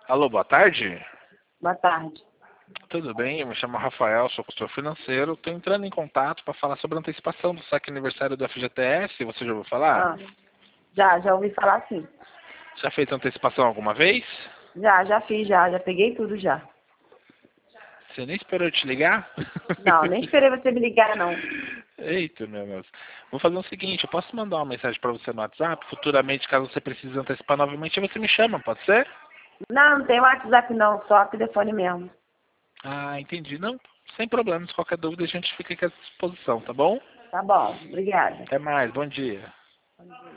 Alô, boa tarde. Boa tarde. Tudo bem? Eu me chamo Rafael, sou consultor financeiro. Estou entrando em contato para falar sobre a antecipação do saque aniversário do FGTS. Você já ouviu falar? Ah, já ouvi falar sim. Já fez antecipação alguma vez? Já fiz, já peguei tudo já. Você nem esperou eu te ligar? Não, nem esperei você me ligar, não. Eita, meu Deus. Vou fazer o seguinte, eu posso mandar uma mensagem para você no WhatsApp? Futuramente, caso você precise antecipar novamente, você me chama, pode ser? Não tem WhatsApp não, só telefone mesmo. Ah, entendi. Não, sem problemas. Qualquer dúvida a gente fica aqui à disposição, tá bom? Tá bom, obrigada. Até mais, bom dia. Bom dia.